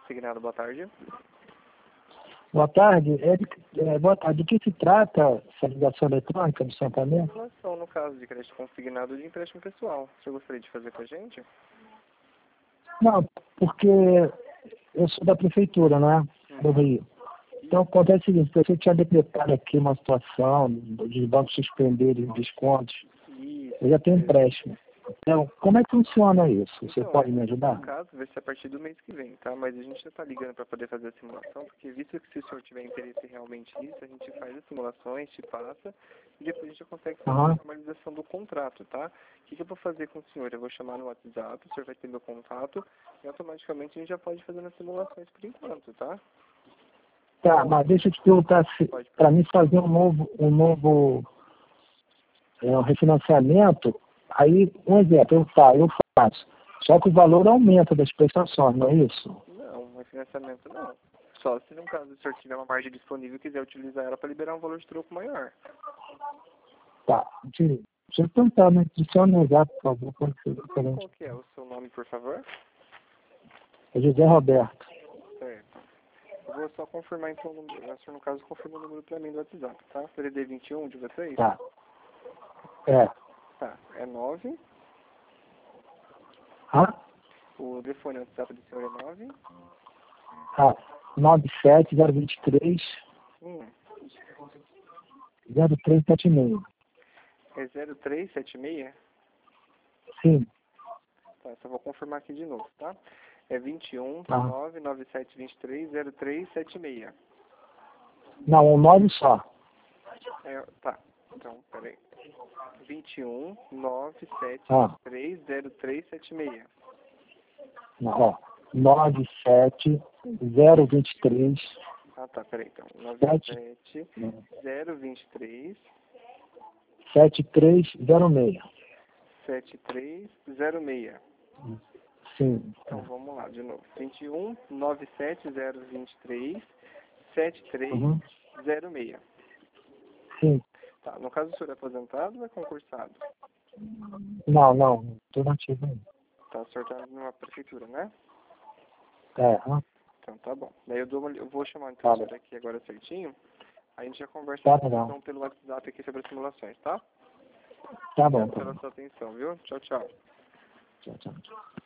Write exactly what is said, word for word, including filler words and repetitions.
Consignado, boa tarde. Boa tarde. É de, é, boa tarde. De que se trata essa ligação eletrônica do Santander? Relação, no caso de crédito consignado de empréstimo pessoal. Você gostaria de fazer com a gente? Não, porque eu sou da prefeitura, né? Do Rio. Então acontece o seguinte, você tinha decretado aqui uma situação de bancos suspenderem descontos. Isso. Eu já tenho empréstimo. Então, como é que funciona isso? Você Então, pode me ajudar? No caso, vai ser a partir do mês que vem, tá? Mas a gente já está ligando para poder fazer a simulação, porque visto que se o senhor tiver interesse realmente nisso, a gente faz as simulações, te passa, e depois a gente já consegue fazer Uhum. a formalização do contrato, tá? O que, que eu vou fazer com o senhor? Eu vou chamar no WhatsApp, o senhor vai ter meu contato, e automaticamente a gente já pode fazer as simulações por enquanto, tá? Tá, mas deixa eu te perguntar se para mim fazer um novo, um novo é, um refinanciamento, aí, um exemplo, eu, tá, eu faço. Só que o valor aumenta das prestações, não é isso? Não, refinanciamento não. Só se no caso o senhor tiver uma margem disponível e quiser utilizar ela para liberar um valor de troco maior. Tá, deixa eu tentar, né? Deixa eu analisar, por favor, pode ser diferente. Qual que é o seu nome, por favor? É José Roberto. Certo. Eu vou só confirmar então o número. O senhor, no caso, confirma o número para mim do WhatsApp, tá? C D vinte e um de vocês? Tá. É. Tá. É nove. Ah? O telefone WhatsApp do senhor é nove. Ah, nove sete zero dois três Hum. zero três sete seis. É zero três sete seis? Sim. Tá, só vou confirmar aqui de novo, tá? É vinte e um, Tá. nove nove sete dois três zero três sete seis. Não, um nove só. É, tá. Então, peraí. vinte e um, nove sete Ah. três zero três sete seis. Não, ó. nove sete zero dois três Ah, tá, peraí, então. nove sete zero dois três sete três zero seis. sete três zero seis. Sim. Então, vamos lá, de novo. vinte e um, nove sete zero dois três sete três zero seis. Uhum. Sim. Tá, no caso o senhor é aposentado ou é concursado? Não, não. Estou nativo ainda. Tá, o senhor tá numa prefeitura, né? É. Ah. Então, tá bom. Daí eu, dou uma, eu vou chamar então o Tá senhor aqui agora certinho. A gente já conversa Tá então bom. pelo WhatsApp aqui sobre as simulações, tá? Tá bom. Obrigado Tá pela bom. sua atenção, viu? Tchau, tchau. Tchau, tchau.